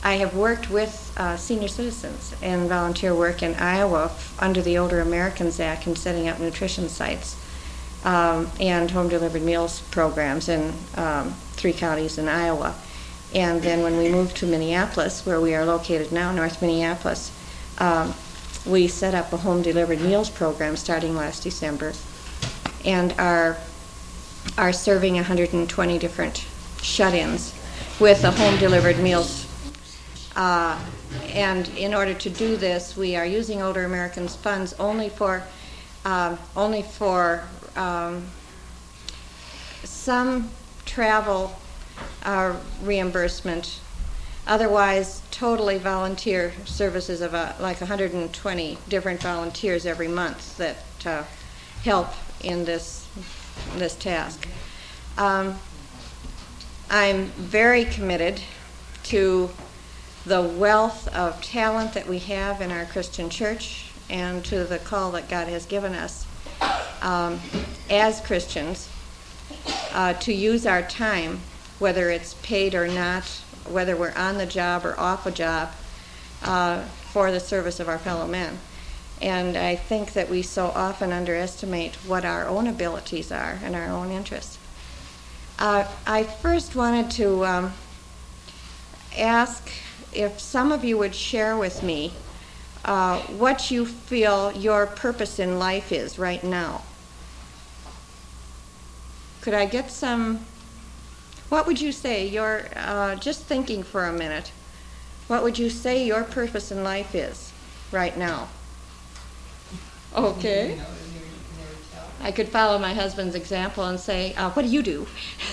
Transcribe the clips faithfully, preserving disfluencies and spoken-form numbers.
I have worked with uh, senior citizens and volunteer work in Iowa f- under the Older Americans Act in setting up nutrition sites um, and home-delivered meals programs in um, three counties in Iowa. And then when we moved to Minneapolis, where we are located now, North Minneapolis, um, we set up a home-delivered meals program starting last December, and are, are serving one hundred twenty different shut-ins with a home-delivered meals. Uh, and in order to do this, we are using Older Americans funds only for uh, only for um, some travel uh, reimbursement. Otherwise, totally volunteer services of uh, like one hundred twenty different volunteers every month that uh, help in this this task. Um, I'm very committed to the wealth of talent that we have in our Christian church and to the call that God has given us um, as Christians uh, to use our time, whether it's paid or not, whether we're on the job or off a job, uh, for the service of our fellow men. And I think that we so often underestimate what our own abilities are and our own interests. Uh, I first wanted to um, ask if some of you would share with me uh, what you feel your purpose in life is right now. Could I get some, what would you say, your, uh, just thinking for a minute, what would you say your purpose in life is right now? Okay. I could follow my husband's example and say, uh, what do you do?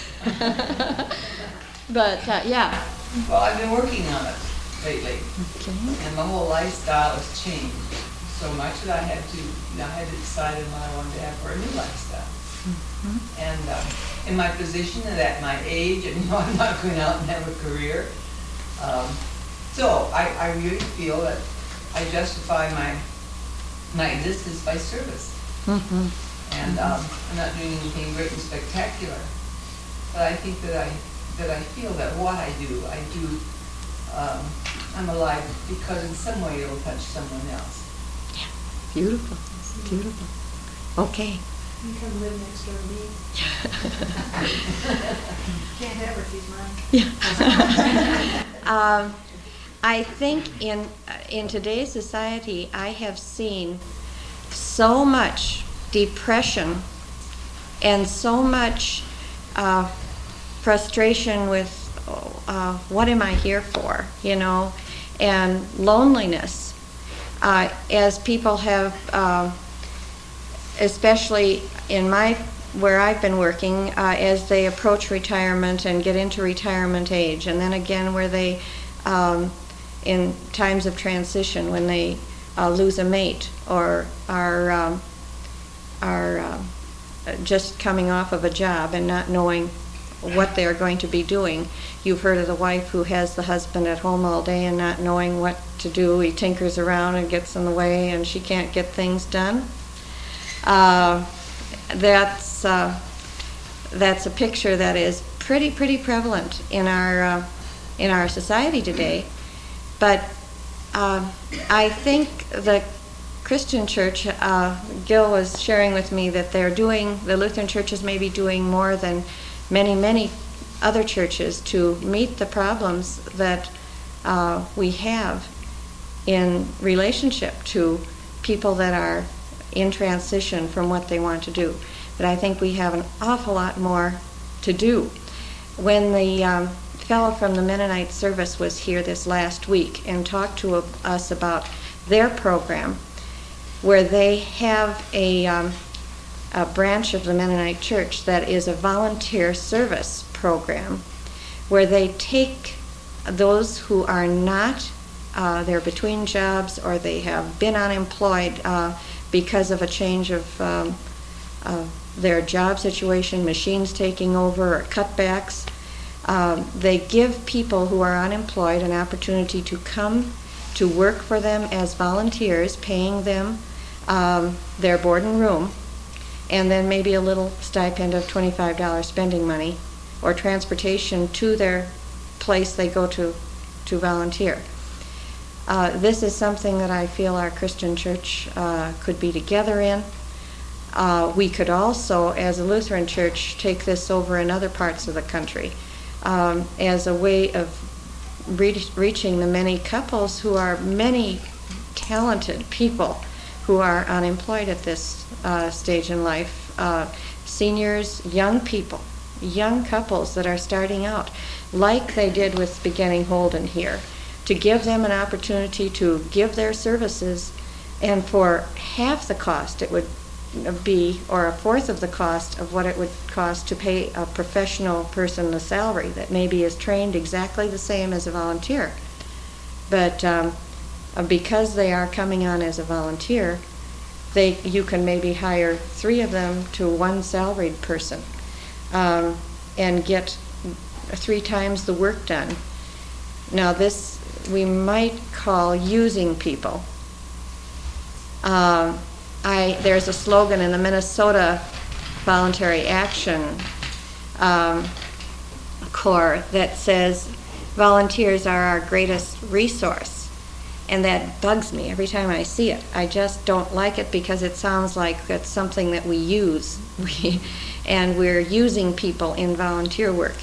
But, uh, yeah. Well, I've been working on it lately, Okay. and my whole lifestyle has changed so much that I had to, you know, I had to decide on what I wanted to have for a new lifestyle. Mm-hmm. And uh, in my position and at my age, and you know, I'm not going out and have a career. Um, so I, I really feel that I justify my my existence by service. Mm-hmm. And um, I'm not doing anything great and spectacular, but I think that I that I feel that what I do, I do. Um, I'm alive because in some way it'll touch someone else. Yeah, beautiful, beautiful. Okay. You come live next door to me. Can't have her, she's mine. Yeah. um, I think in uh, in today's society, I have seen so much depression and so much uh, frustration with uh, what am I here for, you know, and loneliness uh, as people have, uh, especially in my where I've been working, uh, as they approach retirement and get into retirement age, and then again where they, um, in times of transition, when they uh, lose a mate or are um, are uh, just coming off of a job and not knowing what they're going to be doing. You've heard of the wife who has the husband at home all day and not knowing what to do. He tinkers around and gets in the way, and she can't get things done. Uh, that's uh, that's a picture that is pretty pretty prevalent in our uh, in our society today. But uh, I think the Christian church, uh, Gil was sharing with me that they're doing, the Lutheran churches may be doing more than many, many other churches to meet the problems that uh, we have in relationship to people that are in transition from what they want to do. But I think we have an awful lot more to do. When the um, fellow from the Mennonite service was here this last week and talked to a, us about their program, where they have a, um, a branch of the Mennonite Church that is a volunteer service program, where they take those who are not, uh, they're between jobs or they have been unemployed uh, because of a change of um, uh, their job situation, machines taking over or cutbacks. Um, they give people who are unemployed an opportunity to come to work for them as volunteers, paying them um, their board and room, and then maybe a little stipend of twenty-five dollars spending money or transportation to their place they go to to volunteer. Uh, this is something that I feel our Christian church uh, could be together in. Uh, we could also, as a Lutheran church, take this over in other parts of the country um, as a way of re- reaching the many couples who are many talented people who are unemployed at this uh, stage in life. Uh, seniors, young people, young couples that are starting out, like they did with Beginning Holden here, to give them an opportunity to give their services, and for half the cost it would be, or a fourth of the cost of what it would cost to pay a professional person a salary that maybe is trained exactly the same as a volunteer. But um, because they are coming on as a volunteer, they you can maybe hire three of them to one salaried person um, and get three times the work done. Now this we might call using people. Um, I, there's a slogan in the Minnesota Voluntary Action um, Corps that says, volunteers are our greatest resource. And that bugs me every time I see it. I just don't like it because it sounds like it's something that we use. We, and we're using people in volunteer work.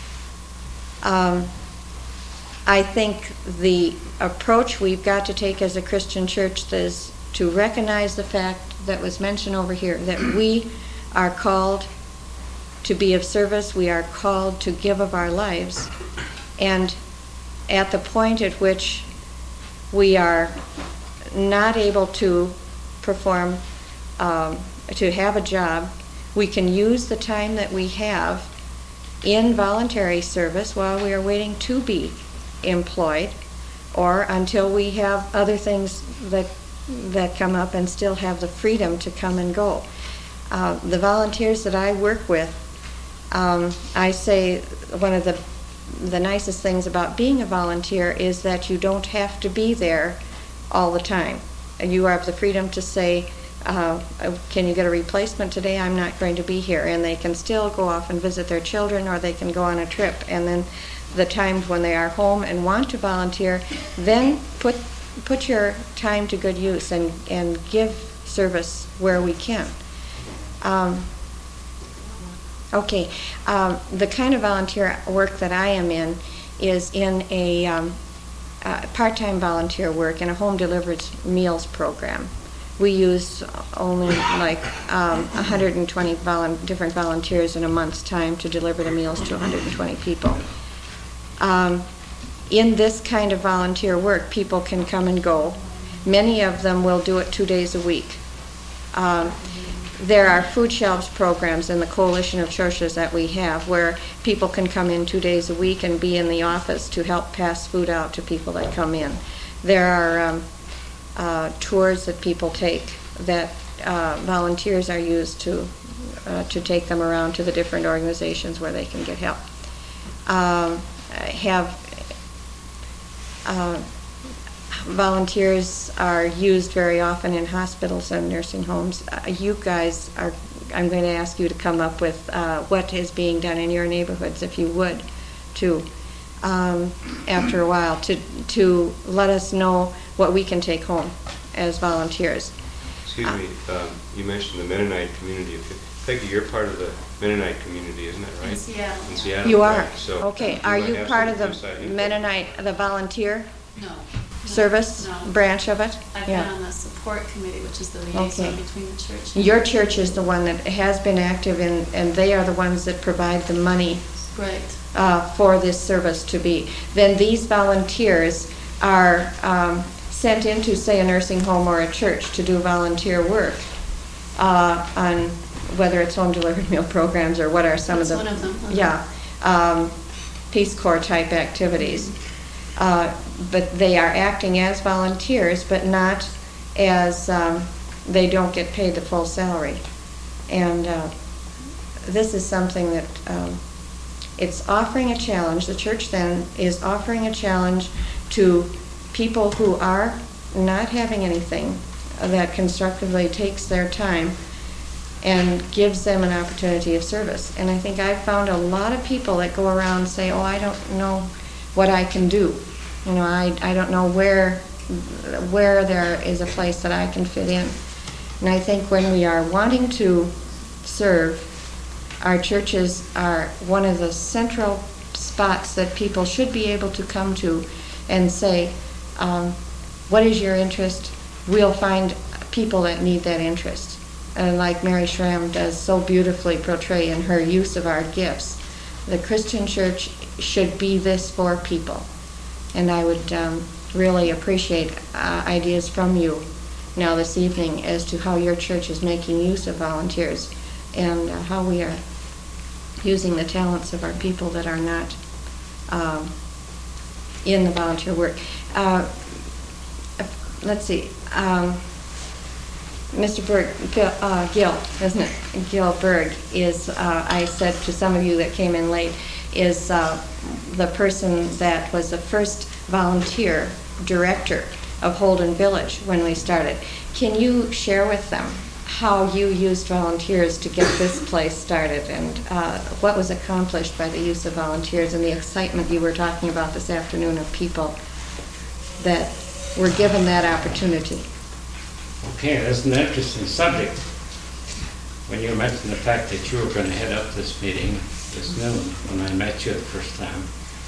Um, I think the approach we've got to take as a Christian church is to recognize the fact that was mentioned over here, that we are called to be of service, we are called to give of our lives, and at the point at which we are not able to perform, um, to have a job, we can use the time that we have in voluntary service while we are waiting to be employed, or until we have other things that that come up and still have the freedom to come and go. Uh, the volunteers that I work with, um, I say one of the the nicest things about being a volunteer is that you don't have to be there all the time. You have the freedom to say, uh, can you get a replacement today? I'm not going to be here. And they can still go off and visit their children, or they can go on a trip. And then the times when they are home and want to volunteer, then put put your time to good use and, and give service where we can. Um, okay, um, the kind of volunteer work that I am in is in a um, uh, part-time volunteer work in a home delivered meals program. We use only like um, one hundred twenty volu- different volunteers in a month's time to deliver the meals to one hundred twenty people. Um, in this kind of volunteer work, people can come and go. Many of them will do it two days a week. Um, there are food shelves programs in the coalition of churches that we have where people can come in two days a week and be in the office to help pass food out to people that come in. There are um, uh, tours that people take that uh, volunteers are used to uh, to take them around to the different organizations where they can get help. Um, have uh, volunteers are used very often in hospitals and nursing homes. Uh, you guys are, I'm going to ask you to come up with uh, what is being done in your neighborhoods, if you would, to, um, after a while, to, to let us know what we can take home as volunteers. Excuse uh, me, um, you mentioned the Mennonite community. Peggy, you're part of the Mennonite community, isn't that right? In Seattle. In Seattle. You are? Right. So okay. Are you part of the Mennonite, the volunteer? No. Service no. branch of it? I've yeah. been on the support committee, which is the liaison okay. between the church and your church is the one that has been active in, and they are the ones that provide the money right. uh, for this service to be. Then these volunteers are um, sent into, say, a nursing home or a church to do volunteer work uh, on whether it's home delivered meal programs or what are some That's of the one of them. Okay. yeah um, Peace Corps type activities. Uh, but they are acting as volunteers, but not as, um, they don't get paid the full salary. And uh, this is something that, um, it's offering a challenge. The church then is offering a challenge to people who are not having anything that constructively takes their time and gives them an opportunity of service. And I think I've found a lot of people that go around and say, oh, I don't know what I can do. You know, I, I don't know where, where there is a place that I can fit in. And I think when we are wanting to serve, our churches are one of the central spots that people should be able to come to and say, um, what is your interest? We'll find people that need that interest. And like Mary Schramm does so beautifully portray in her use of our gifts, the Christian church should be this for people. And I would um, really appreciate uh, ideas from you now this evening as to how your church is making use of volunteers and uh, how we are using the talents of our people that are not um, in the volunteer work. Uh, let's see, um, Mister Berg, Gil, uh, Gil, isn't it? Gil Berg is, uh, I said to some of you that came in late, is uh, the person that was the first volunteer director of Holden Village when we started. Can you share with them how you used volunteers to get this place started and uh, what was accomplished by the use of volunteers and the excitement you were talking about this afternoon of people that were given that opportunity? Okay, that's an interesting subject. When you mentioned the fact that you were going to head up this meeting this noon, when I met you the first time,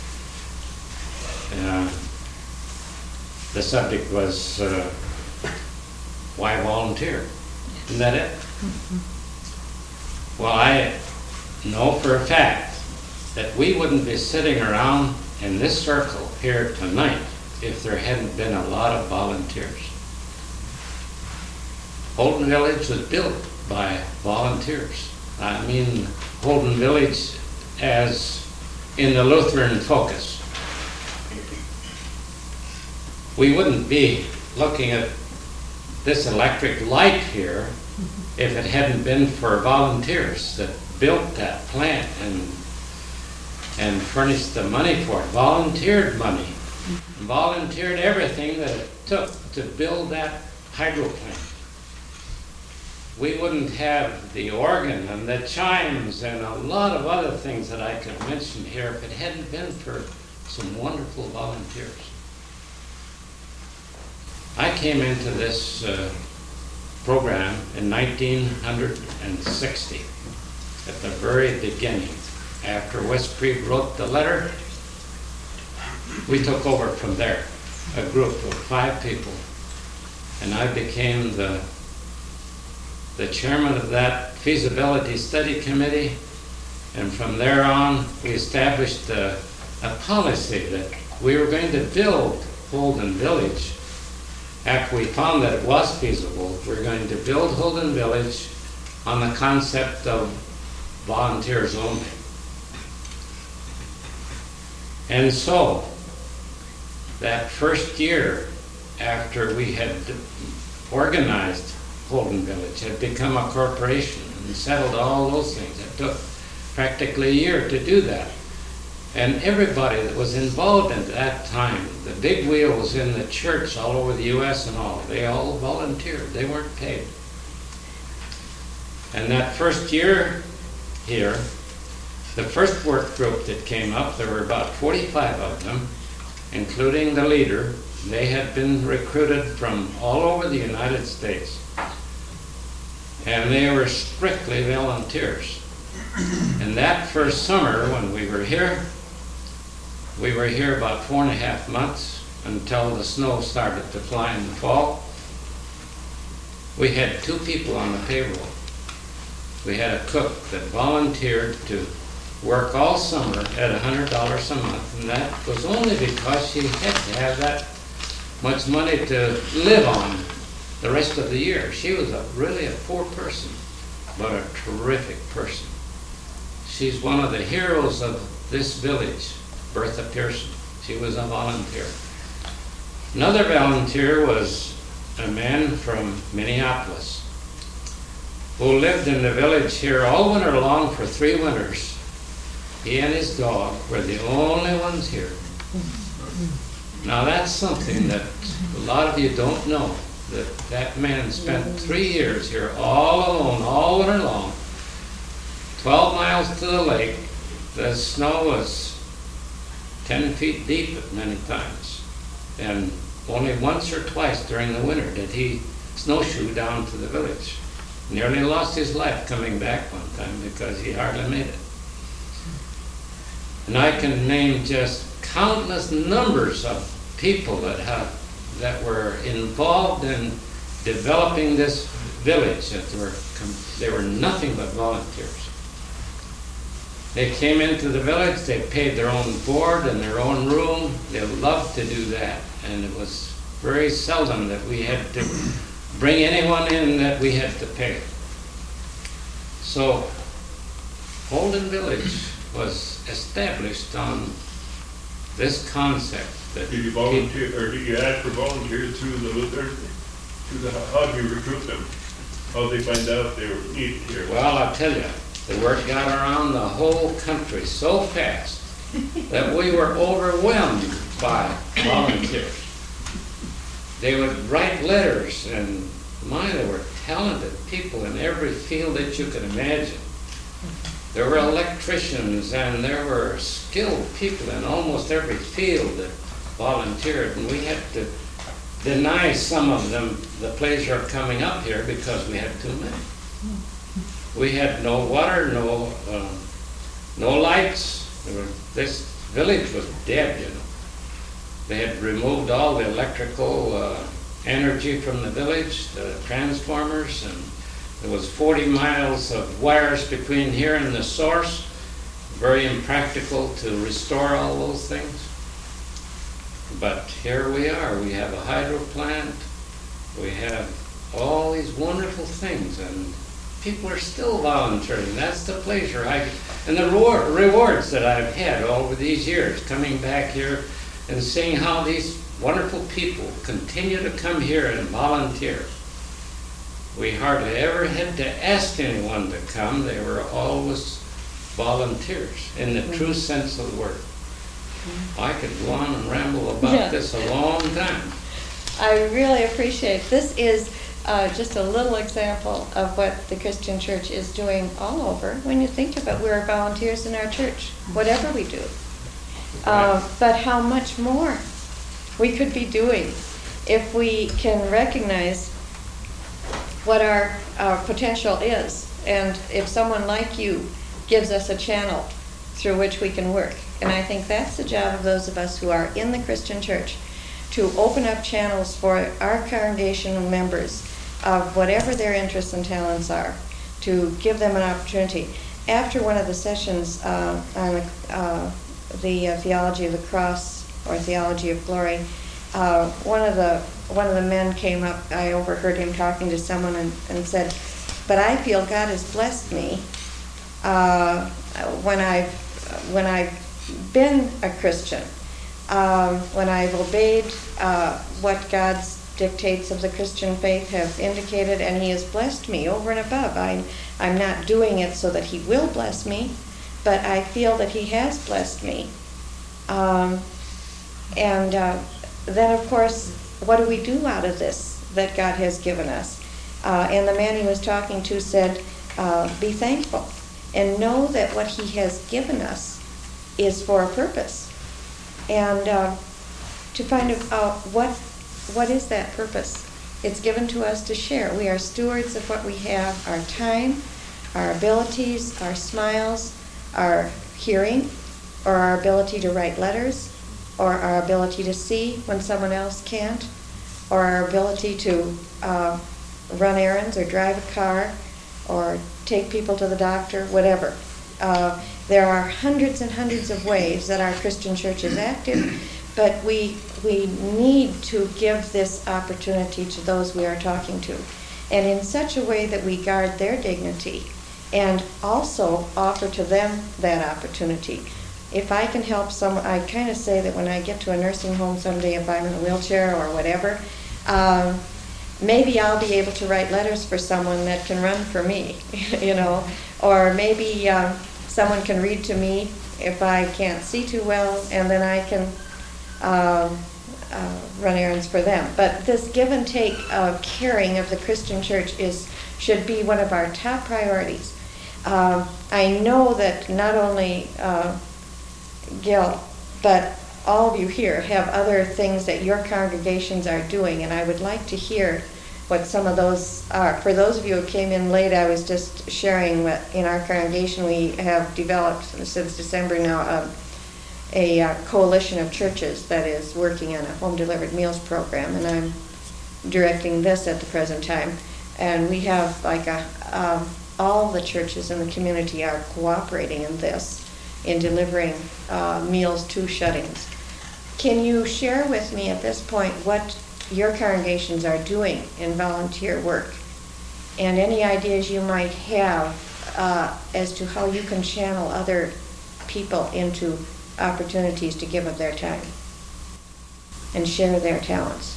uh, the subject was uh, why volunteer? Isn't that it? Mm-hmm. Well, I know for a fact that we wouldn't be sitting around in this circle here tonight if there hadn't been a lot of volunteers. Holden Village was built by volunteers. I mean Holden Village as in the Lutheran focus. We wouldn't be looking at this electric light here if it hadn't been for volunteers that built that plant and and furnished the money for it, volunteered money, volunteered everything that it took to build that hydro plant. We wouldn't have the organ and the chimes and a lot of other things that I could mention here if it hadn't been for some wonderful volunteers. I came into this uh, program in nineteen sixty, at the very beginning. After Westbury wrote the letter, we took over from there, a group of five people, and I became the the chairman of that feasibility study committee, and from there on we established a, a policy that we were going to build Holden Village. After we found that it was feasible, we were going to build Holden Village on the concept of volunteers only. And so, that first year after we had organized Holden Village, had become a corporation and settled all those things, it took practically a year to do that. And everybody that was involved in that time, the big wheels in the church all over the U S and all, they all volunteered. They weren't paid. And that first year here, the first work group that came up, there were about forty-five of them, including the leader. They had been recruited from all over the United States. And they were strictly volunteers. And that first summer when we were here, we were here about four and a half months until the snow started to fly in the fall. We had two people on the payroll. We had a cook that volunteered to work all summer at one hundred dollars a month, and that was only because she had to have that much money to live on the rest of the year. She was a, really a poor person, but a terrific person. She's one of the heroes of this village, Bertha Pearson. She was a volunteer. Another volunteer was a man from Minneapolis who lived in the village here all winter long for three winters. He and his dog were the only ones here. Now that's something that a lot of you don't know, that that man spent three years here all alone, all winter long, twelve miles to the lake. The snow was ten feet deep at many times. And only once or twice during the winter did he snowshoe down to the village. Nearly lost his life coming back one time because he hardly made it. And I can name just countless numbers of people that have that were involved in developing this village. That were they were nothing but volunteers. They came into the village. They paid their own board and their own room. They loved to do that, and it was very seldom that we had to bring anyone in that we had to pay. So Holden Village was established on this concept that Did you volunteer, or did you ask for volunteers through the Luther? Through the, how do you recruit them? How did they find out they were needed here? Well, I'll tell you, the word got around the whole country so fast that we were overwhelmed by volunteers. They would write letters, and my, they were talented people in every field that you could imagine. There were electricians, and there were skilled people in almost every field that volunteered, and we had to deny some of them the pleasure of coming up here because we had too many. We had no water, no uh, no lights. There were, this village was dead, you know. They had removed all the electrical uh, energy from the village, the transformers, and there was forty miles of wires between here and the source. Very impractical to restore all those things. But here we are. We have a hydro plant. We have all these wonderful things, and people are still volunteering. That's the pleasure I and the reward, rewards that I've had over these years, coming back here and seeing how these wonderful people continue to come here and volunteer. We hardly ever had to ask anyone to come. They were always volunteers in the true sense of the word. I could go on and ramble about Yeah. this a long time. I really appreciate, this is uh, just a little example of what the Christian church is doing all over. When you think about it, we're volunteers in our church, whatever we do. Uh, but how much more we could be doing if we can recognize what our, our potential is, and if someone like you gives us a channel through which we can work. And I think that's the job of those of us who are in the Christian church, to open up channels for our congregational members of whatever their interests and talents are, to give them an opportunity. After one of the sessions uh, on the, uh, the uh, theology of the cross or theology of glory, uh, one of the one of the men came up. I overheard him talking to someone and, and said, "But I feel God has blessed me uh, when I've when I've been a Christian, um, when I've obeyed uh, what God's dictates of the Christian faith have indicated, and He has blessed me over and above. I'm, I'm not doing it so that He will bless me, but I feel that He has blessed me." Um, and uh, then, of course, what do we do out of this that God has given us? Uh, and the man he was talking to said, uh, be thankful and know that what He has given us is for a purpose. And uh, to find out what what is that purpose? It's given to us to share. We are stewards of what we have, our time, our abilities, our smiles, our hearing, or our ability to write letters, or our ability to see when someone else can't, or our ability to uh, run errands or drive a car or take people to the doctor, whatever. Uh, there are hundreds and hundreds of ways that our Christian church is active, but we we need to give this opportunity to those we are talking to, and in such a way that we guard their dignity and also offer to them that opportunity. If I can help someone, I kind of say that when I get to a nursing home someday, if I'm in a wheelchair or whatever, um, maybe I'll be able to write letters for someone that can run for me, you know, or maybe um, someone can read to me if I can't see too well, and then I can um, uh, run errands for them. But this give and take of caring of the Christian church is should be one of our top priorities. Um, I know that not only uh, Gil, but all of you here have other things that your congregations are doing, and I would like to hear what some of those are. For those of you who came in late, I was just sharing what in our congregation we have developed since December now um, a uh, coalition of churches that is working on a home delivered meals program, and I'm directing this at the present time. And we have like a um, all the churches in the community are cooperating in this, in delivering uh, meals to shut-ins. Can you share with me at this point what your congregations are doing in volunteer work, and any ideas you might have uh, as to how you can channel other people into opportunities to give of their time and share their talents?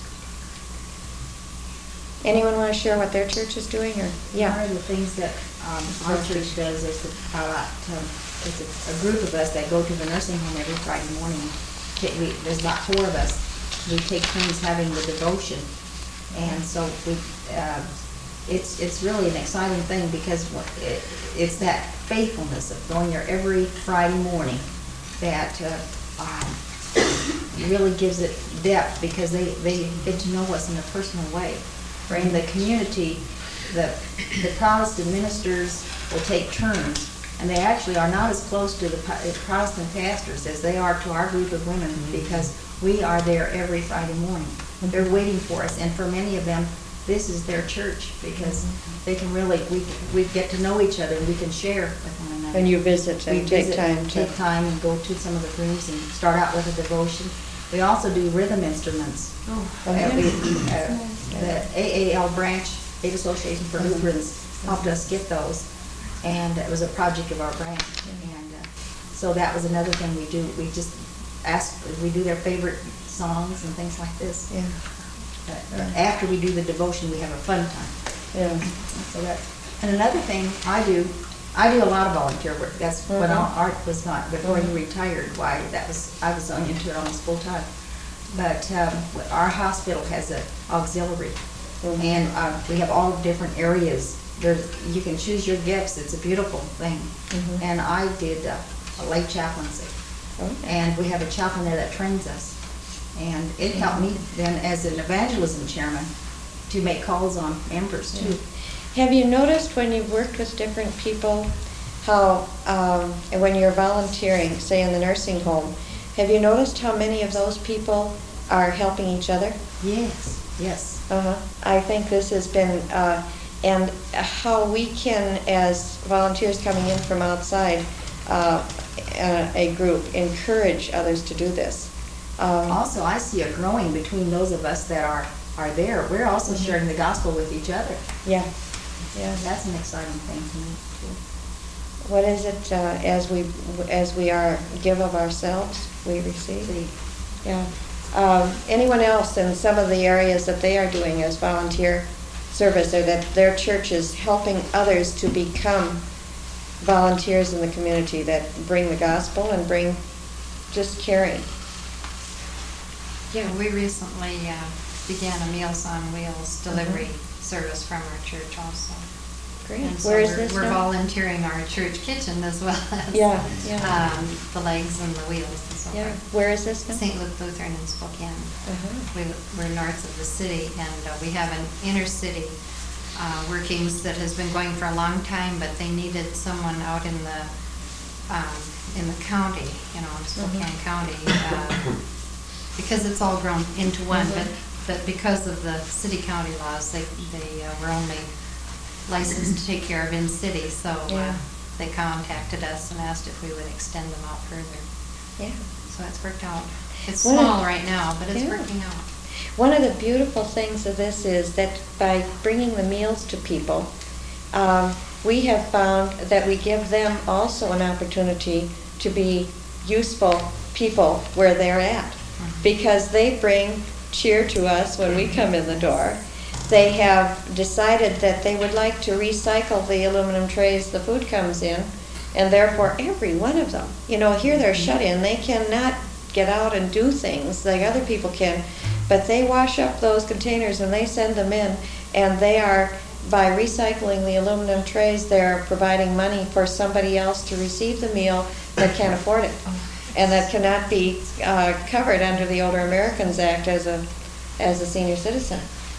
Anyone want to share what their church is doing? Or yeah. One of the things that um, our church does is that uh, um, it's a, a group of us that go to the nursing home every Friday morning. Ta- We, there's about four of us. We take turns having the devotion, and so we. Uh, it's it's really an exciting thing because what it, it's that faithfulness of going there every Friday morning that uh, um, really gives it depth, because they, they get to know us in a personal way. In the community, the, the Protestant ministers will take turns, and they actually are not as close to the pa- Protestant pastors as they are to our group of women, because we are there every Friday morning. They're waiting for us, and for many of them, this is their church, because they can really, we, we get to know each other, and we can share with one another. And you visit We and take visit, time to... Take time and go to some of the rooms and start out with a devotion. We also do rhythm instruments. Oh, Uh, we- yes. uh, The A A L branch, Aid Association for Lutherans, helped us get those, and it was a project of our branch. And uh, so that was another thing we do. We just ask, we do their favorite songs and things like this. Yeah, Uh, After we do the devotion, we have a fun time. yeah. So that, and another thing I do, I do a lot of volunteer work. That's what Mhm. Art was not, before he retired. Why, that was, I was on into it almost full time. But um, our hospital has an auxiliary, Mhm. and uh, we have all different areas. There's, you can choose your gifts. It's a beautiful thing. Mhm. And I did uh, a lay chaplaincy, Okay. and we have a chaplain there that trains us. And it helped me then, as an evangelism chairman, to make calls on members too. Have you noticed when you've worked with different people, how, um, and when you're volunteering, say in the nursing home, have you noticed how many of those people are helping each other? Yes, yes. Uh-huh. I think this has been, uh, and how we can, as volunteers coming in from outside uh, a, a group, encourage others to do this. Um, Also, I see a growing between those of us that are, are there. We're also Mhm. sharing the gospel with each other. Yeah, yeah. That's an exciting thing to me too. What is it, uh, as we, as we are, give of ourselves, we receive? See, Yeah. Um, anyone else in some of the areas that they are doing as volunteer service, or that their church is helping others to become volunteers in the community that bring the gospel and bring just caring? Yeah. We recently uh, began a Meals on Wheels delivery service from our church also. Great. And so Where is we're- this We're now? volunteering our church kitchen as well as Yeah, yeah. um, the legs and the wheels and so Yeah. forth. Where is this now? Saint Luke Lutheran in Spokane. Uh-huh. We, we're north of the city, and uh, we have an inner city uh, workings that has been going for a long time, but they needed someone out in the um, in the county, you know, in Spokane Mhm. County, uh, because it's all grown into one. Mhm. But but because of the city-county laws, they they uh, were only licensed to take care of in city. So uh, Yeah. they contacted us and asked if we would extend them out further. Yeah. So it's worked out. It's What a- small right now, but it's Yeah. working out. One of the beautiful things of this is that by bringing the meals to people, um, we have found that we give them also an opportunity to be useful people where they're at, because they bring cheer to us when we come in the door. They have decided that they would like to recycle the aluminum trays the food comes in, and therefore every one of them, you know, here they're shut in, they cannot get out and do things like other people can, but they wash up those containers and they send them in, and they are, by recycling the aluminum trays, they're providing money for somebody else to receive the meal that can't afford it. and that cannot be uh, covered under the Older Americans Act as a, as a senior citizen.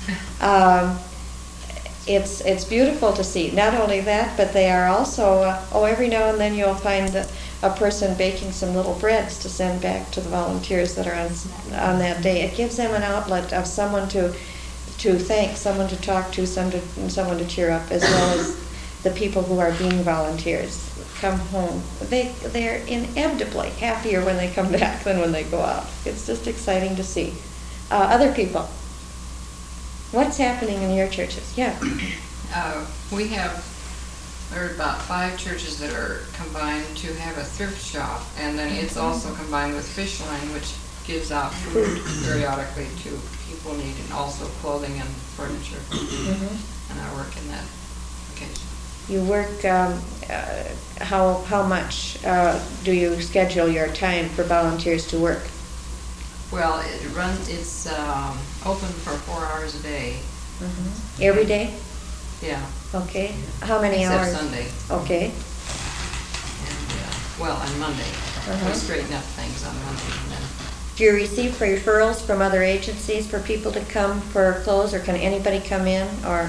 Um, It's, it's beautiful to see. Not only that, but they are also, uh, oh, every now and then you'll find that a person baking some little breads to send back to the volunteers that are on, on that day. It gives them an outlet of someone to, to thank, someone to talk to, some to, someone to cheer up, as well as the people who are being volunteers come home. They, they're inevitably happier when they come back than when they go out. It's just exciting to see. Uh, other people. What's happening in your churches? Yeah. Uh, we have, there are about five churches that are combined to have a thrift shop, and then it's also combined with Fish Line, which gives out food periodically to people needing also clothing and furniture. Mm-hmm. And I work in that occasion. You work, um, uh, how, how much uh, do you schedule your time for volunteers to work? Well, it runs, it's um, open for four hours a day. Mm-hmm. Every day? Yeah. Okay. How many Except hours? Sunday. Okay. And, uh, well, on Monday. Uh-huh. We straighten up things on Monday. And then Do you receive referrals from other agencies for people to come for clothes, or can anybody come in, or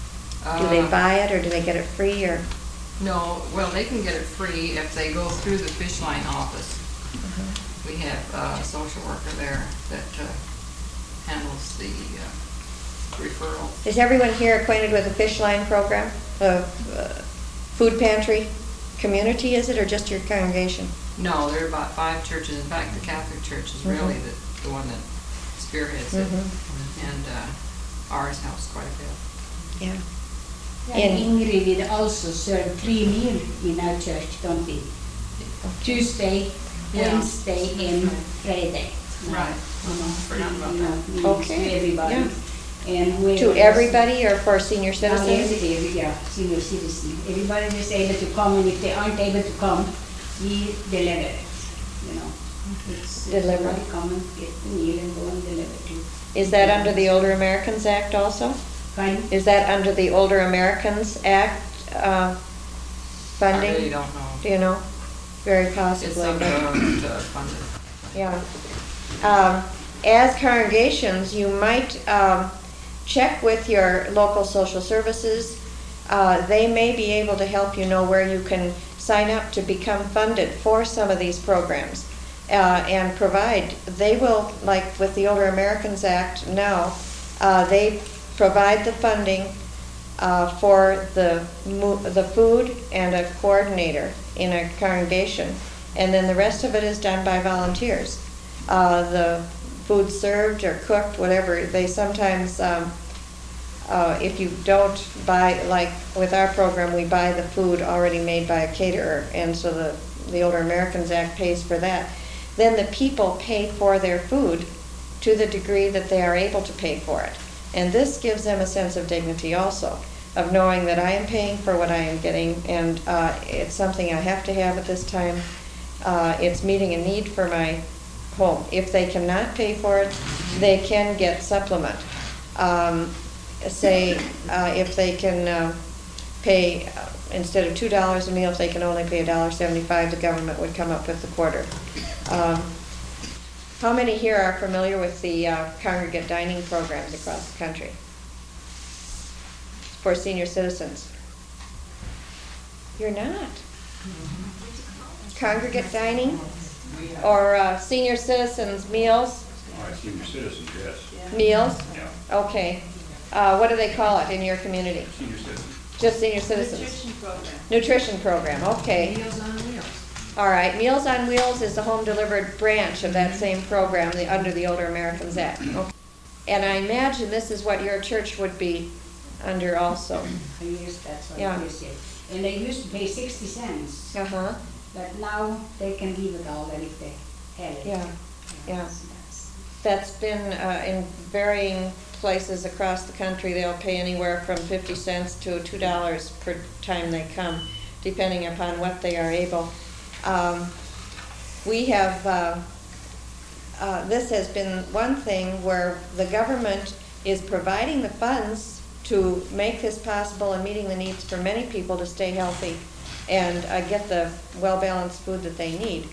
do they Uh, buy it, or do they get it free, or? No, well, they can get it free if they go through the Fish Line office. Mhm. We have a social worker there that uh, handles the uh, referral. Is everyone here acquainted with the Fish Line program? The uh, food pantry community, is it, or just your congregation? No, there are about five churches. In fact, the Catholic Church is really Mhm. the, the one that spearheads it. Mhm. And uh, ours helps quite a bit. Yeah. And In- Ingrid will also serve three meals in our church, don't we? Tuesday, Yeah. Wednesday, and Friday. Right. You know, Forgot about you know, that. meals Okay, To everybody. yeah. And we To everybody, or for senior Now, citizens? every day, yeah, senior citizen. Everybody is able to come, and if they aren't able to come, we deliver it, you know. It's Deliver. everybody come and get the meal and go and deliver to. Is that under the Older Americans Act also? Fine. Is that under the Older Americans Act uh, funding? I really don't know. Do you know? Very It's possibly. up but- to uh, funded. Yeah. Um, As congregations, you might um, check with your local social services. Uh, They may be able to help you know where you can sign up to become funded for some of these programs uh, and provide. They will, like with the Older Americans Act now, uh, they provide the funding uh, for the mo- the food and a coordinator in a congregation, and then the rest of it is done by volunteers. Uh, the food served or cooked, whatever, they sometimes, um, uh, if you don't buy, like with our program, we buy the food already made by a caterer, and so the, the Older Americans Act pays for that. Then the people pay for their food to the degree that they are able to pay for it. And this gives them a sense of dignity also, of knowing that I am paying for what I am getting, and uh, it's something I have to have at this time. Uh, it's meeting a need for my home. If they cannot pay for it, they can get supplement. Um, say, uh, if they can uh, pay, uh, instead of two dollars a meal, if they can only pay a dollar seventy-five, the government would come up with the quarter. Um, How many here are familiar with the uh, congregate dining programs across the country for senior citizens? You're not. Congregate dining or uh, senior citizens meals? All right, senior citizens, yes. Meals? Yeah, Okay. Uh, What do they call it in your community? senior citizens. Just senior citizens? Nutrition program. Nutrition program, okay. Meals on Wheels. All right, Meals on Wheels is the home-delivered branch of that same program, the, under the Older Americans Act. Okay. And I imagine this is what your church would be under also. Yes, that's what Yeah. it is. And they used to pay sixty cents, Uh-huh, but now they can leave it all and if they have it. yeah, yeah. That's- that's- That's been uh, in varying places across the country. They'll pay anywhere from fifty cents to two dollars per time they come, depending upon what they are able. Um, We have, uh, uh, this has been one thing where the government is providing the funds to make this possible and meeting the needs for many people to stay healthy and uh, get the well-balanced food that they need.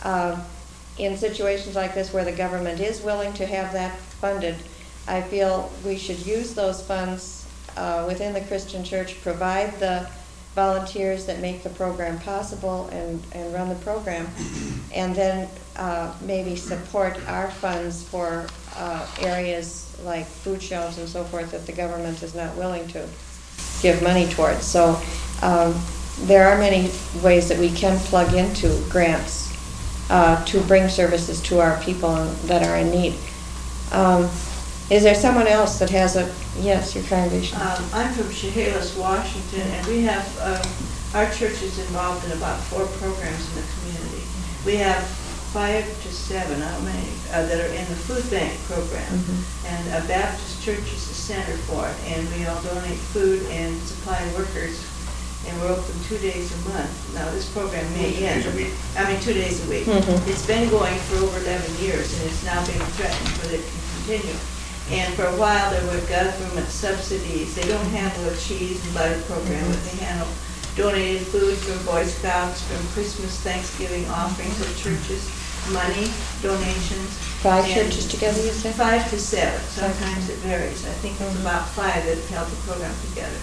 uh, in situations like this where the government is willing to have that funded, I feel we should use those funds uh, within the Christian church, provide the volunteers that make the program possible and, and run the program, and then uh, maybe support our funds for uh, areas like food shelves and so forth that the government is not willing to give money towards. So um, there are many ways that we can plug into grants uh, to bring services to our people that are in need. Um, is there someone else that has a, yes, your congregation? Um, I'm from Chehalis, Washington, and we have, um, our church is involved in about four programs in the community. We have five to seven, how many, uh, that are in the food bank program. Mm-hmm. And a Baptist church is the center for it, and we all donate food and supply workers, and we're open two days a month. Now, this program may end. Two days a week. I mean, two days a week. Mhm. It's been going for over eleven years, and it's now being threatened, but it can continue. And for a while, there were government subsidies. They don't handle a cheese and butter program, but they handle donated food from Boy Scouts, from Christmas, Thanksgiving offerings of churches, money, donations. Five and churches together, you said? Five to seven. Sometimes it varies. I think it's about five that have held the program together.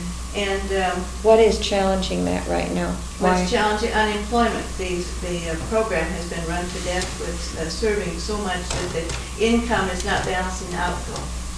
And um, What is challenging that right now? Why? what's challenging, unemployment. The, the uh, program has been run to death with uh, serving so much that the income is not balancing outgo.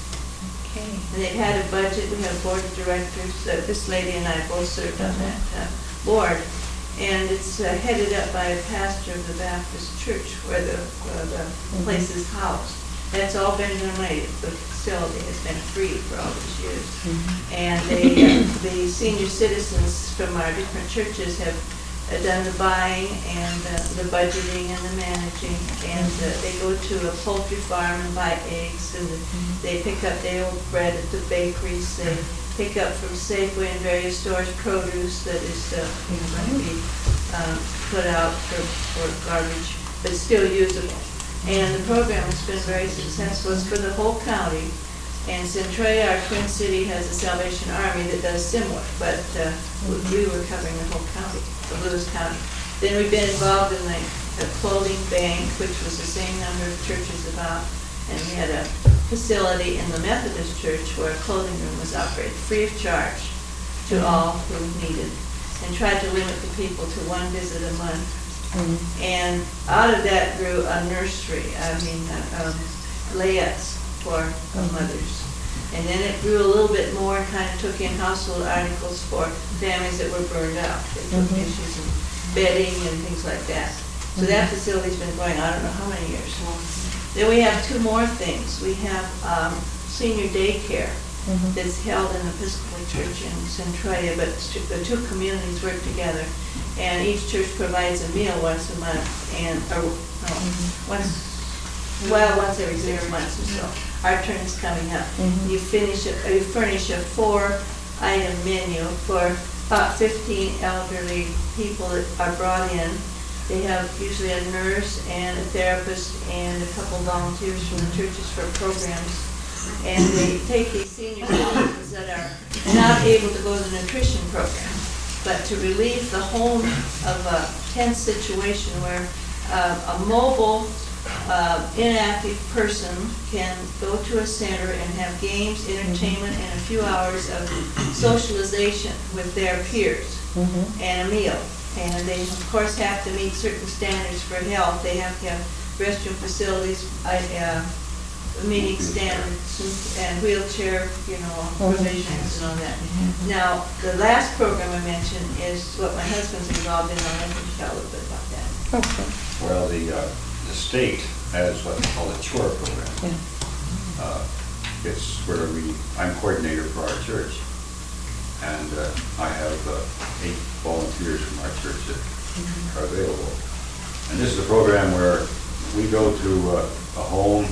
Okay. And they've had a budget, we have a board of directors, uh, this lady and I both served on that uh, board. And it's uh, headed up by a pastor of the Baptist church where the, uh, the place is housed. That's all been donated. The facility has been free for all these years. And they, uh, the senior citizens from our different churches have uh, done the buying and uh, the budgeting and the managing. And uh, they go to a poultry farm and buy eggs, and they pick up their old bread at the bakeries. They pick up from Safeway and various stores produce that is uh, you know, going to be um, put out for, for garbage, but still usable. And the program has been very successful. It's for the whole county. And Centralia, our twin city, has a Salvation Army that does similar, but uh, we were covering the whole county, of Lewis County. Then we've been involved in the, the clothing bank, which was the same number of churches about. And we had a facility in the Methodist church where a clothing room was operated free of charge to all who needed, and tried to limit the people to one visit a month. Mm-hmm. And out of that grew a nursery, I mean, uh, um, layettes for mm-hmm. mothers. And then it grew a little bit more and kind of took in household articles for families that were burned out. They took Mm-hmm. issues in bedding and things like that. So mm-hmm. that facility's been going, I don't know how many years. Mm-hmm. Then we have two more things. We have um, senior daycare. Mm-hmm. That's held in the Episcopal Church in Centralia, but the two communities work together, and each church provides a meal once a month, and or, no, mm-hmm. once, well, once every six months or so. Our turn is coming up. Mm-hmm. You finish, a, you furnish a four-item menu for about fifteen elderly people that are brought in. They have usually a nurse and a therapist and a couple volunteers from the churches for programs. And they take these senior citizens that are not able to go to the nutrition program, but to relieve the home of a tense situation where uh, a mobile, uh, inactive person can go to a center and have games, entertainment, and a few hours of socialization with their peers, mm-hmm. and a meal. And they, of course, have to meet certain standards for health. They have to have restroom facilities, uh, meeting standards and wheelchair, you know, provisions and all that. Mm-hmm. Now, the last program I mentioned is what my husband's involved in. I'll let him tell a little bit about that. Okay. Well, the, uh, the state has what they call a chore program. Yeah. Uh, it's where we, I'm coordinator for our church, and uh, I have uh, eight volunteers from our church that mm-hmm. are available. And this is a program where we go to uh, a home.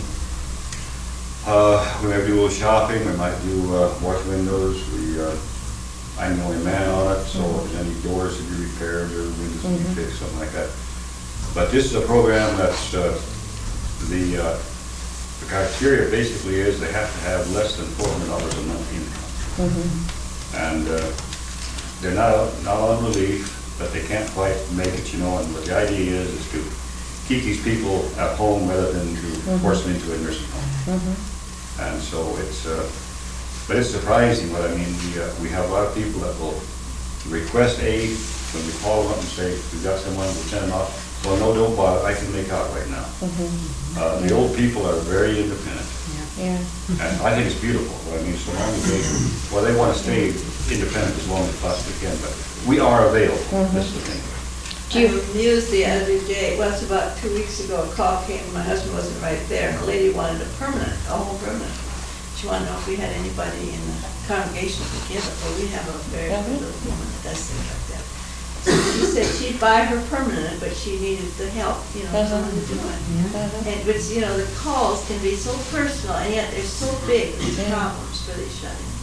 Uh, we might do a little shopping, we might do uh, wash windows, we, uh, I'm the only man on it, so mm-hmm. if there's any doors to be repaired or windows to mm-hmm. be fixed, something like that. But this is a program that's, uh, the, uh, the criteria basically is they have to have less than four hundred dollars a month income. Mm-hmm. And uh, they're not, not on relief, but they can't quite make it, you know, and what the idea is, is to keep these people at home rather than to force them into a nursing home. Mhm. And so it's, uh, but it's surprising, what I mean, we, uh, we have a lot of people that will request aid, when we call them up and say, we've got someone, we'll send them out. Well, no, don't bother, I can make out right now. Mhm. Uh, the old people are very independent, Yeah. and I think it's beautiful. I mean, so long as they, well, they want to stay independent as long as possibly can, but we are available, this is the thing. I was amused the other day, well, it's about two weeks ago, a call came, my husband wasn't right there, and the lady wanted a permanent, a whole permanent. She wanted to know if we had anybody in the congregation to give it, well, we have a very good little woman that does things like that. So she said she'd buy her permanent, but she needed the help, you know, someone to do it. And, but, you know, the calls can be so personal, and yet they're so big, these problems for these shut-ins.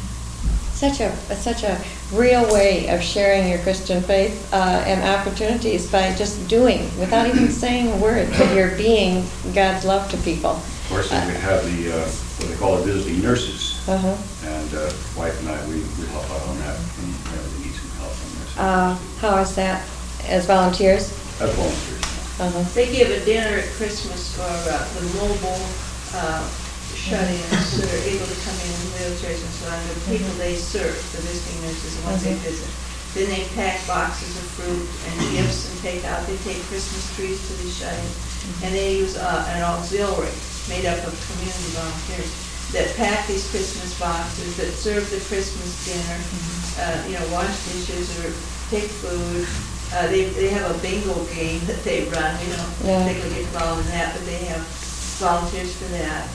Such a, such a real way of sharing your Christian faith uh, and opportunities by just doing, without even saying a word, but you're being God's love to people. Of course, then we have the, uh, what they call the visiting nurses. Uh-huh. And uh, wife and I, we, we help out on that, and whenever they need some help on this. Uh, how is that, as volunteers? As volunteers. Uh-huh. They give a dinner at Christmas for uh, the mobile uh, shut-ins that are able to come in in wheelchairs and so on, the people they serve, the visiting nurses, the ones they Mhm. visit. Then they pack boxes of fruit and gifts and take out, they take Christmas trees to these shut-ins. And they use uh, an auxiliary made up of community volunteers that pack these Christmas boxes, that serve the Christmas dinner, uh, you know, wash dishes or take food. Uh, they, they have a bingo game that they run, we don't Yeah. particularly get involved in that, but they have volunteers for that.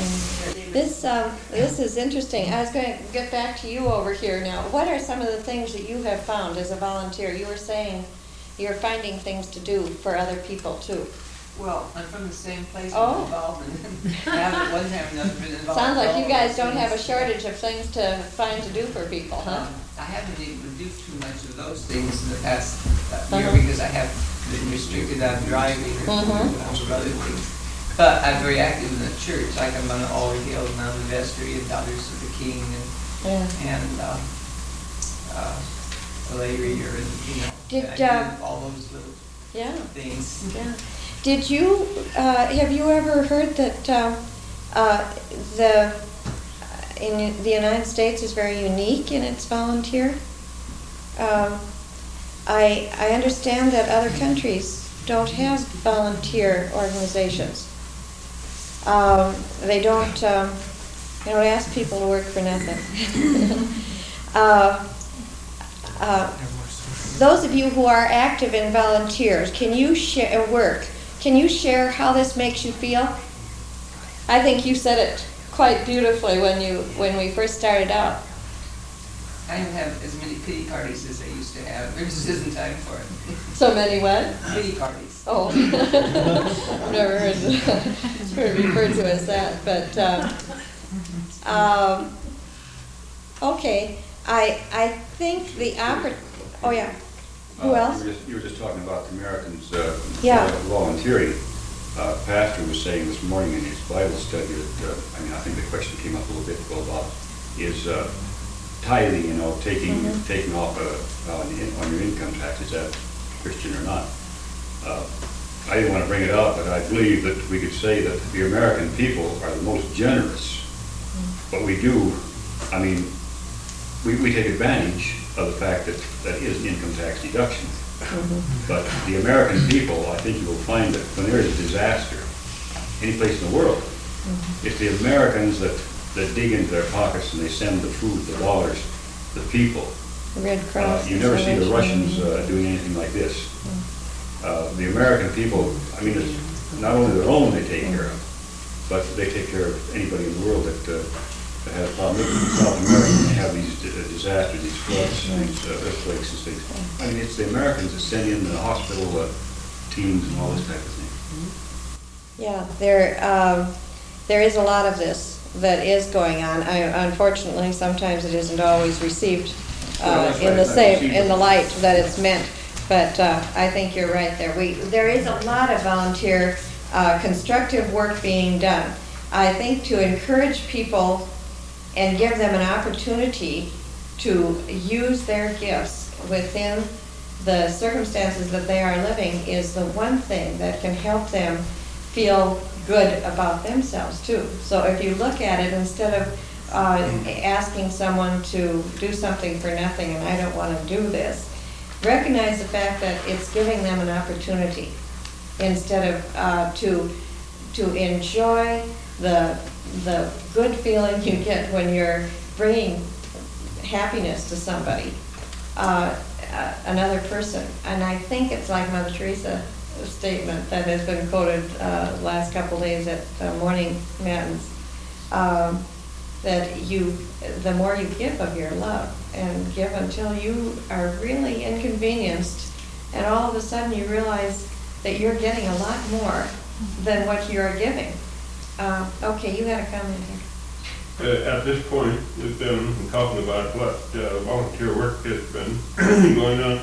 This, um, this is interesting. I was going to get back to you over here now. What are some of the things that you have found as a volunteer? You were saying you're finding things to do for other people too. Well, I'm from the same place, Oh. I'm involved in, I haven't, wasn't having another been involved. Sounds in like you all guys those don't have a things. shortage of things to find to do for people, huh? Um, I haven't been able to do too much of those things in the past uh, year Uh-huh. because I have been restricted on driving or Mhm. doing a number of other things. But I'm very active in the church, like I'm on the Alder Hill and on the vestry and Daughters of the King and, Yeah. and, um, uh, the lay reader and, you know. Did, I do uh, all those little Yeah. things. Yeah. Did you, uh, have you ever heard that um, uh, the, in the United States is very unique in its volunteer? Um, I, I understand that other countries don't have volunteer organizations. Um, they don't, um, they don't ask people to work for nothing. uh, uh, Those of you who are active in volunteers, can you share work? Can you share how this makes you feel? I think you said it quite beautifully when you when we first started out. I don't have as many pity parties as I used to have. There just isn't time for it. So many what? Pity parties. Oh, I've never heard heard referred to as that, but um, um, okay. I I think the oppor- Oh yeah. Who Uh, else? You were just, you were just talking about the Americans uh, Yeah. volunteering. Uh, Pastor was saying this morning in his Bible study that, uh, I mean, I think the question came up a little bit ago about is uh, tithing, you know, taking Mhm. taking off uh, on, the in- on your income tax, is that Christian or not? Uh, I didn't want to bring it up, but I believe that we could say that the American people are the most generous. But we do, I mean, we, we take advantage of the fact that that is an income tax deduction. But the American people, I think you will find that when there is a disaster, any place in the world, it's the Americans that, that dig into their pockets and they send the food, the dollars, the people. Red Uh, Cross. You never see the Foundation. Russians uh, doing anything like this. Uh, The American people, I mean, it's not only their own they take care of, but they take care of anybody in the world that uh, that has a problem. Look at South America, when they have these uh, disasters, these floods, these uh, earthquakes and things. I mean, it's the Americans that send in the hospital uh, teams and all this type of thing. Yeah, there, um, there is a lot of this that is going on. I, unfortunately, sometimes it isn't always received Well, uh, that's in right, the it's not same, received. in the light that it's meant. But uh, I think you're right there. We, there is a lot of volunteer uh, constructive work being done. I think to encourage people and give them an opportunity to use their gifts within the circumstances that they are living is the one thing that can help them feel good about themselves too. So if you look at it, instead of uh, asking someone to do something for nothing and I don't want to do this, recognize the fact that it's giving them an opportunity instead of uh, to to enjoy the the good feeling you get when you're bringing happiness to somebody, uh, uh, another person. And I think it's like Mother Teresa statement that has been quoted uh, last couple days at uh, morning matins, um, that you, the more you give of your love, and give until you are really inconvenienced, and all of a sudden you realize that you're getting a lot more than what you're giving. Uh, okay, you had a comment here. Uh, at this point, we've been talking about what uh, volunteer work has been going on,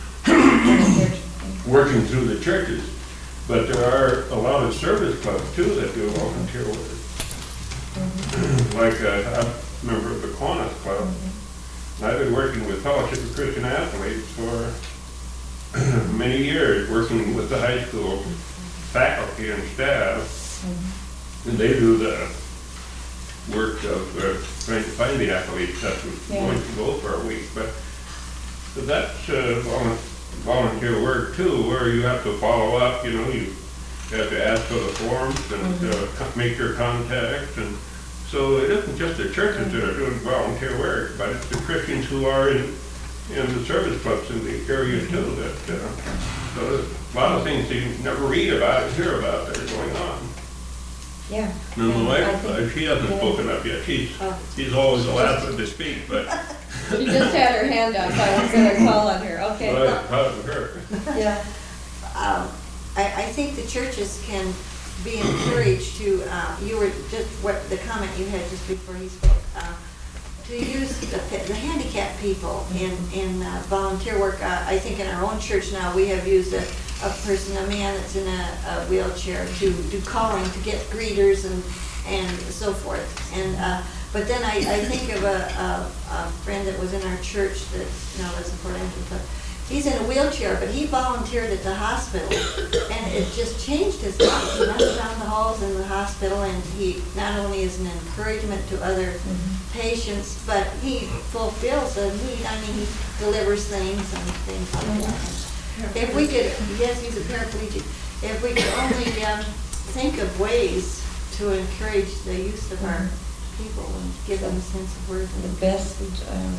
working through the churches. But there are a lot of service clubs too that do volunteer work. Mm-hmm. Like uh, I'm a member of the Kiwanis Club. Mm-hmm. I've been working with Fellowship of Christian Athletes for many years, working with the high school faculty and staff. Mm-hmm. And they do the work of uh, trying to find the athletes that was yeah. going to go for a week. But, but that's uh, volu volunteer work too, where you have to follow up, you know, you have to ask for the forms and mm-hmm. uh, make your contacts. And so it isn't just the churches that are doing volunteer work, but it's the Christians who are in, in the service clubs in the area too. That, uh, so there's a lot of things you never read about and hear about that are going on. Yeah. And my wife, uh, she hasn't yeah. spoken up yet. She's, oh. she's always the last one to speak, but... She just had her hand up. I was going to call on her. Okay. Well, I'm proud of her. Yeah. Um, I, I think the churches can be encouraged to, uh, you were just, what the comment you had just before he spoke, uh, to use the, the handicapped people in, in uh, volunteer work. Uh, I think in our own church now we have used a, a person, a man that's in a, a wheelchair to do calling, to get greeters and, and so forth. And uh, but then I, I think of a, a, a friend that was in our church that now lives in Port Angeles, but he's in a wheelchair, but he volunteered at the hospital, and it just changed his life. He runs around the halls in the hospital, and he not only is an encouragement to other mm-hmm. patients, but he fulfills a need. I mean, he delivers things and things like mm-hmm. that. If we could, yes, he's a paraplegic. If we could only um, think of ways to encourage the use of our people and give them a sense of worth. The best. Um,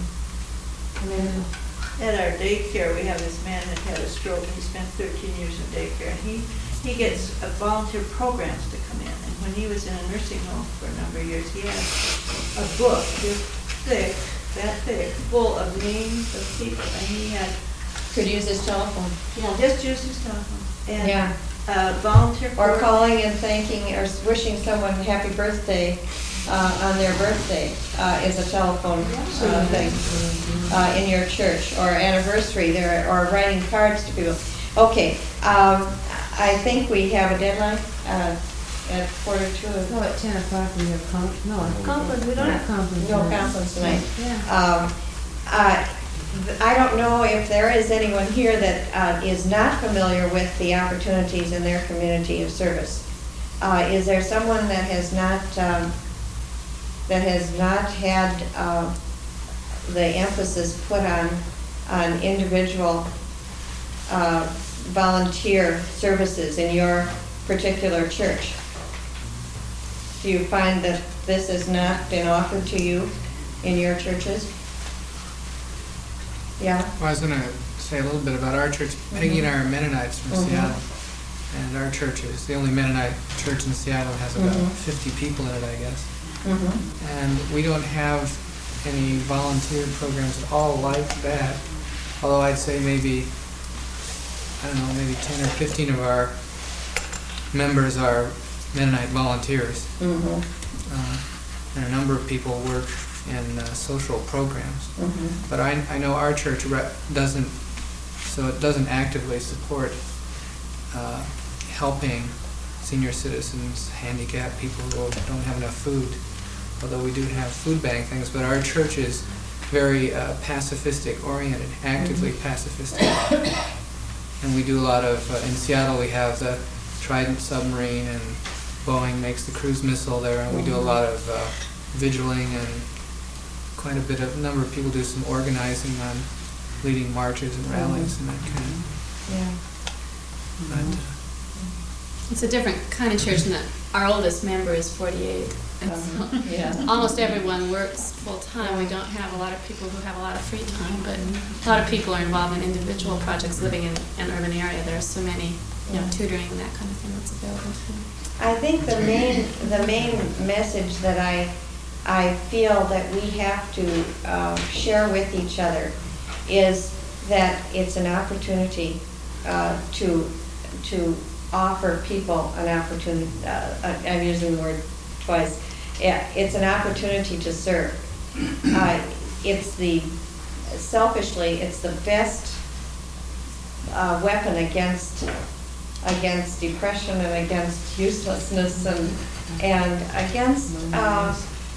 At our daycare, we have this man that had a stroke, and he spent thirteen years in daycare, and he, he gets uh, volunteer programs to come in. And when he was in a nursing home for a number of years, he had a book this thick, that thick, full of names of people, and he had... Could use his telephone. Yeah, just use his telephone. And, yeah. Uh, volunteer or calling and thanking or wishing someone happy birthday uh, on their birthday uh, is a telephone uh, thing uh, in your church, or anniversary there, or writing cards to people. Okay, um, I think we have a deadline uh, at quarter to. Oh, at ten o'clock we have conference. No, conference. We don't have conference. No conference tonight. Yeah. Um, uh, I don't know if there is anyone here that uh, is not familiar with the opportunities in their community of service. Uh, is there someone that has not um, that has not had uh, the emphasis put on on individual uh, volunteer services in your particular church? Do you find that this has not been offered to you in your churches? Yeah. Well, I was going to say a little bit about our church. Mm-hmm. Peggy and I are Mennonites from mm-hmm. Seattle, and our church is the only Mennonite church in Seattle. It has about mm-hmm. fifty people in it, I guess. Mm-hmm. And we don't have any volunteer programs at all like that. Although I'd say maybe, I don't know, maybe ten or fifteen of our members are Mennonite volunteers. Mm-hmm. Uh, and a number of people work in uh, social programs. Mm-hmm. But I, I know our church re doesn't, so it doesn't actively support uh, helping senior citizens, handicapped people who don't have enough food, although we do have food bank things. But our church is very uh, pacifistic oriented, actively pacifistic. And we do a lot of, uh, in Seattle we have the Trident submarine, and Boeing makes the cruise missile there, and we do a lot of uh, vigiling, and quite a bit of, a number of people do some organizing on leading marches and rallies and that kind of. Yeah. But, uh, It's a different kind of church in that our oldest member is forty-eight. And so Yeah. almost everyone works full-time. We don't have a lot of people who have a lot of free time, but a lot of people are involved in individual projects living in an urban area. There are so many, you know, tutoring and that kind of thing that's available too. I think the main, the main message that I, I feel that we have to uh, share with each other is that it's an opportunity uh, to, to offer people an opportunity, uh, I'm using the word twice, yeah, it's an opportunity to serve. Uh, it's the, selfishly, it's the best uh, weapon against against depression and against uselessness and and against uh,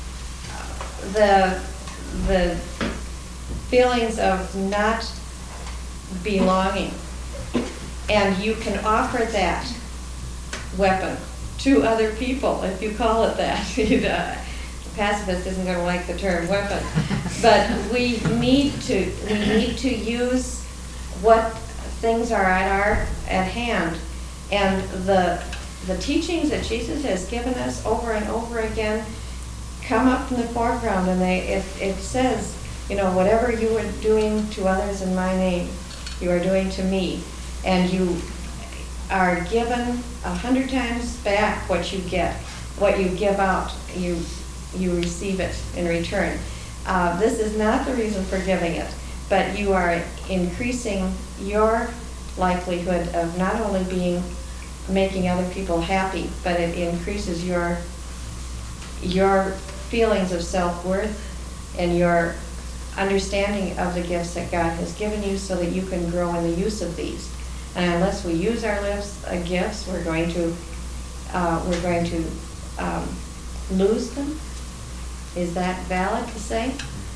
the the feelings of not belonging. And you can offer that weapon to other people, if you call it that. The pacifist isn't going to like the term weapon. But we need to we need to use what things are at our at hand. And the the teachings that Jesus has given us over and over again come up in the foreground, and they it, it says, you know, whatever you are doing to others in my name, you are doing to me. And you are given a hundred times back what you get, what you give out, you you receive it in return. Uh, this is not the reason for giving it, but you are increasing your likelihood of not only being making other people happy, but it increases your your feelings of self-worth and your understanding of the gifts that God has given you, so that you can grow in the use of these. And unless we use our lives, uh, gifts, we're going to uh, we're going to um, lose them. Is that valid to say?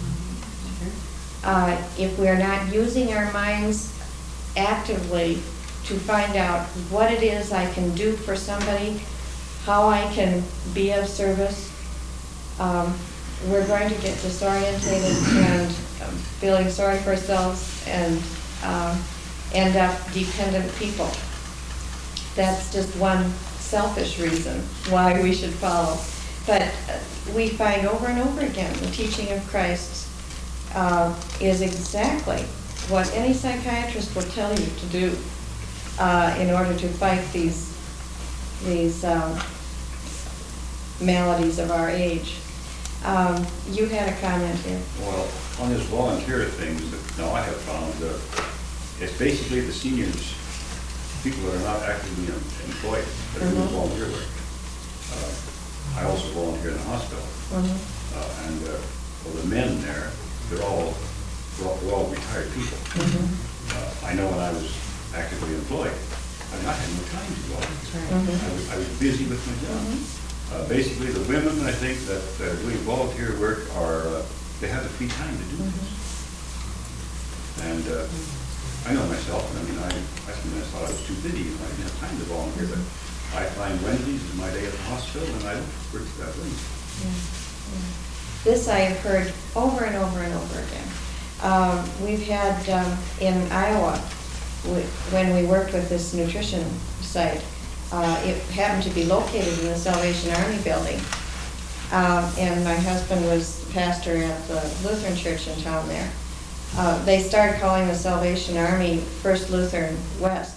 Uh, if we're not using our minds actively to find out what it is I can do for somebody, how I can be of service, um, we're going to get disorientated and um, feeling sorry for ourselves and um, end up dependent people. That's just one selfish reason why we should follow. But uh, we find over and over again the teaching of Christ uh, is exactly what any psychiatrist will tell you to do uh, in order to fight these these um, maladies of our age. Um, you had a comment here. Well, on this volunteer thing, now I have found uh, it's basically the seniors, people that are not actively employed, that are doing Mhm. volunteer work. Uh, I also volunteer in the hospital, Mhm. uh, and uh, well, the men there, they're all, they're all, they're all retired people. Mhm. Uh, I know when I was actively employed, I mean, I had no time to go. Mhm. I was, I was busy with my job. Uh, basically, the women, I think, that that are doing volunteer work are, uh, they have the free time to do this. And uh, I know myself, I mean, I, I sometimes thought I was too busy, and I didn't have time to volunteer, but I find Wednesdays is my day at the hospital, and I don't work that late. Yeah, yeah. This I have heard over and over and over again. Um, we've had um, in Iowa, we, when we worked with this nutrition site, uh, it happened to be located in the Salvation Army building. Um, and my husband was pastor at the Lutheran church in town there. Uh, they started calling the Salvation Army First Lutheran West.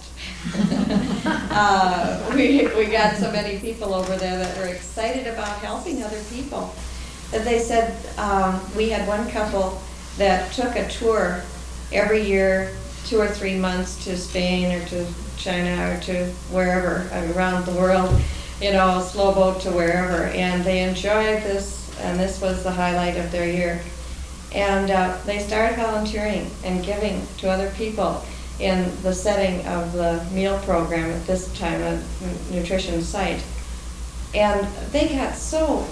uh, we, we got so many people over there that were excited about helping other people. That they said, um, we had one couple that took a tour every year, two or three months to Spain or to China or to wherever around the world, you know, slow boat to wherever. And they enjoyed this, and this was the highlight of their year. And uh, they started volunteering and giving to other people in the setting of the meal program at this time, a nutrition site. And they got so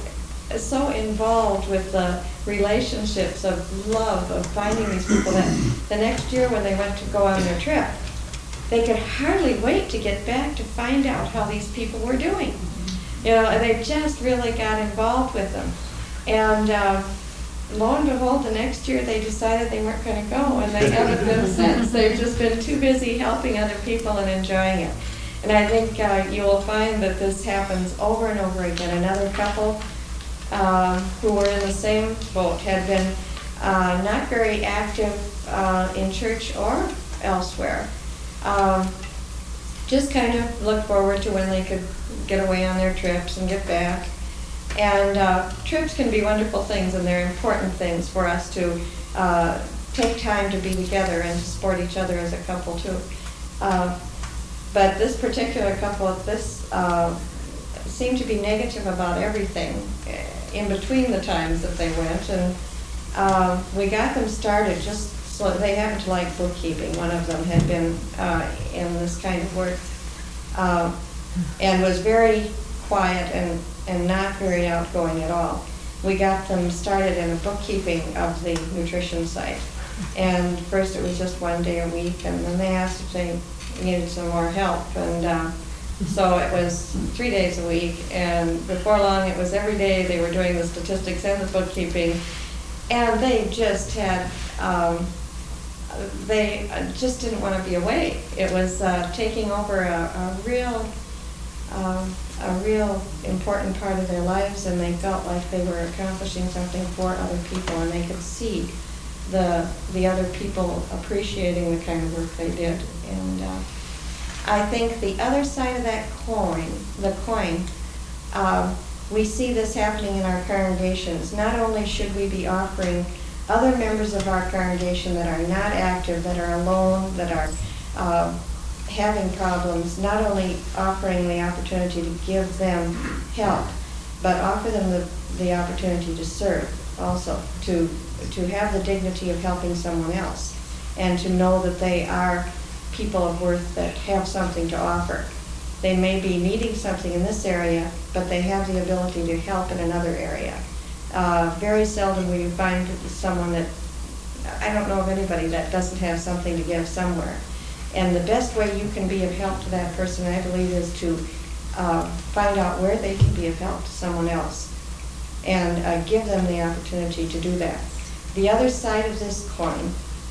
so involved with the relationships of love, of finding these people, that the next year when they went to go on their trip, they could hardly wait to get back to find out how these people were doing. You know, and they just really got involved with them. And uh, lo and behold, the next year they decided they weren't going to go, and they haven't been since. They've just been too busy helping other people and enjoying it. And I think uh, you will find that this happens over and over again. Another couple um, who were in the same boat had been uh, not very active uh, in church or elsewhere. Um, just kind of looked forward to when they could get away on their trips and get back. And uh, trips can be wonderful things, and they're important things for us to uh, take time to be together and to support each other as a couple too. Uh, but this particular couple, this uh, seemed to be negative about everything in between the times that they went, and uh, we got them started just so they happened to like bookkeeping. One of them had been uh, in this kind of work uh, and was very quiet and, and not very outgoing at all. We got them started in a bookkeeping of the nutrition site. And first it was just one day a week, and then they asked if they needed some more help. And uh, so it was three days a week, and before long it was every day they were doing the statistics and the bookkeeping. And they just had, um, they just didn't want to be away. It was uh, taking over a, a real, um, a real important part of their lives, and they felt like they were accomplishing something for other people, and they could see the the other people appreciating the kind of work they did. And uh, I think the other side of that coin, the coin, uh, we see this happening in our congregations. Not only should we be offering other members of our congregation that are not active, that are alone, that are uh, having problems, not only offering the opportunity to give them help, but offer them the, the opportunity to serve also, to, to have the dignity of helping someone else, and to know that they are people of worth that have something to offer. They may be needing something in this area, but they have the ability to help in another area. Uh, very seldom will you find someone that, I don't know of anybody that doesn't have something to give somewhere. And the best way you can be of help to that person, I believe, is to uh, find out where they can be of help to someone else, and uh, give them the opportunity to do that. The other side of this coin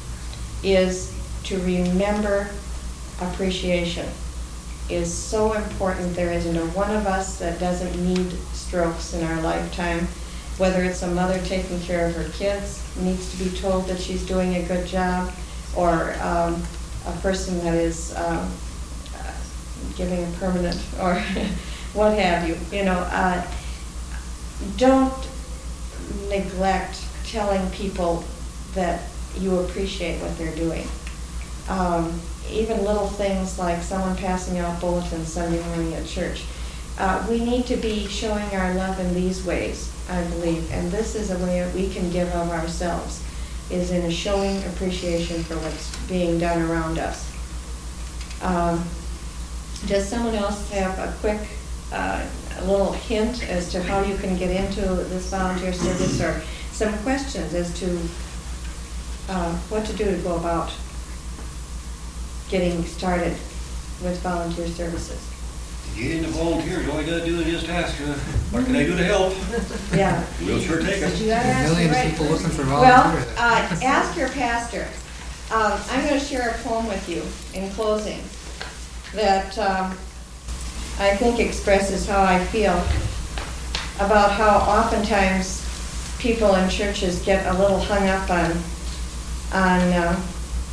is to remember appreciation is so important. There isn't a one of us that doesn't need strokes in our lifetime. Whether it's a mother taking care of her kids, needs to be told that she's doing a good job, or um, a person that is um, uh, giving a permanent, or what have you. You know, uh, don't neglect telling people that you appreciate what they're doing. Um, even little things like someone passing out bulletins Sunday morning at church. Uh, we need to be showing our love in these ways, I believe, and this is a way that we can give of ourselves, is in a showing appreciation for what's being done around us. Um, does someone else have a quick, uh, a little hint as to how you can get into this volunteer service, or some questions as to uh, what to do to go about getting started with volunteer services? Get into volunteers, all you gotta do is just ask, uh, what can I do to help? Yeah. We'll sure take it. But you gotta ask the Millions of right people looking for person. Well, volunteers. uh, ask your pastor. Um, I'm going to share a poem with you in closing that um, I think expresses how I feel about how oftentimes people in churches get a little hung up on on uh,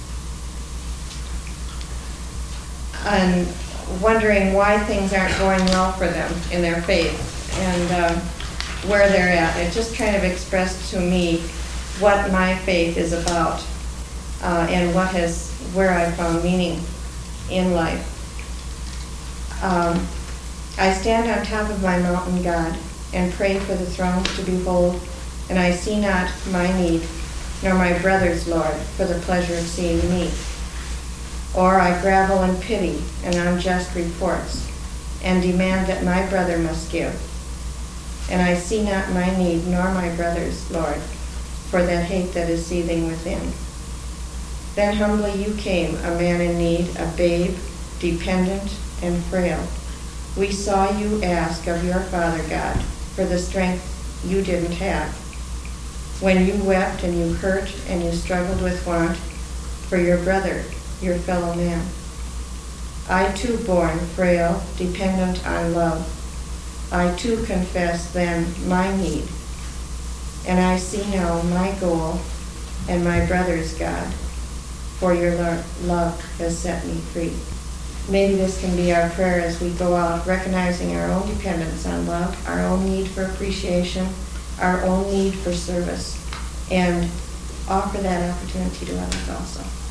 on wondering why things aren't going well for them in their faith, and uh, where they're at. It just kind of expressed to me what my faith is about, uh, and what has, where I found meaning in life. Um, I stand on top of my mountain, God, and pray for the thrones to behold, and I see not my need, nor my brother's, Lord, for the pleasure of seeing me. Or I gravel in pity and unjust reports, and demand that my brother must give. And I see not my need nor my brother's, Lord, for that hate that is seething within. Then humbly you came, a man in need, a babe, dependent and frail. We saw you ask of your Father God for the strength you didn't have. When you wept and you hurt and you struggled with want for your brother, your fellow man. I too born, frail, dependent on love. I too confess then my need. And I see now my goal and my brother's God, for your lo- love has set me free. Maybe this can be our prayer as we go out, recognizing our own dependence on love, our own need for appreciation, our own need for service, and offer that opportunity to others also.